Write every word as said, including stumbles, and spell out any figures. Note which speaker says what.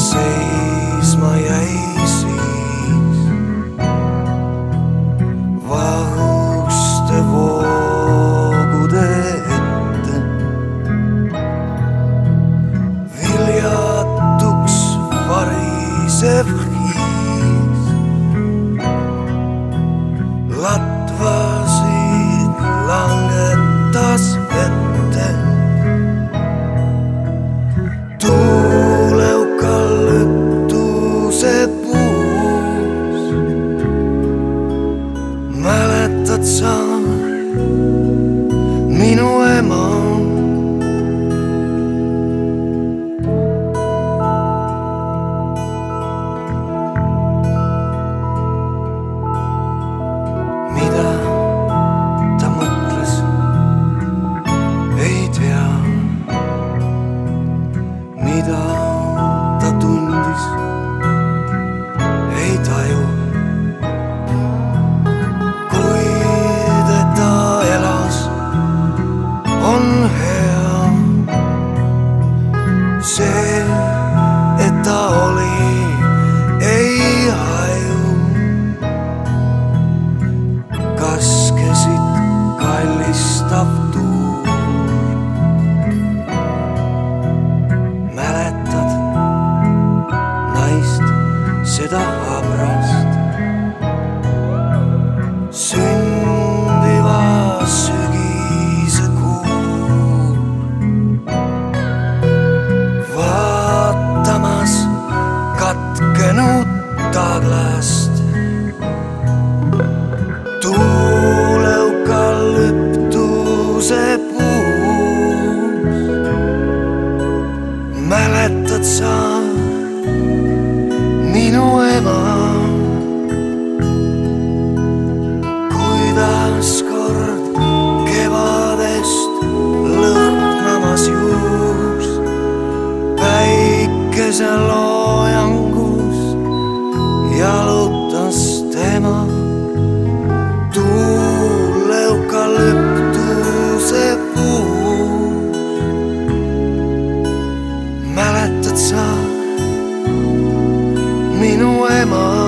Speaker 1: seisma jäi siis vahuste voogude ette. Viljatuks varisev hiis latvasid langetas vette. Tuuleukalyptuse puus mäletad sa minu ema? Mida ta mõtles, ei tea. Mida ta tundis, ei taju. Kuid et ta elas, on hea. See, et ta oli, ei haju. Kaskesid kallistav tuul. Mäletad naist, seda habrast sündiva sügise kuul, vaatamas katkenud taglast. Tuuleukalyptuse puus mäletad sa minu ema? Kuidas kord kevadest lõhnamas juus päikeseloojangus jalutas tema. Tuuleukalyptuse puus mäletad sa minu ema?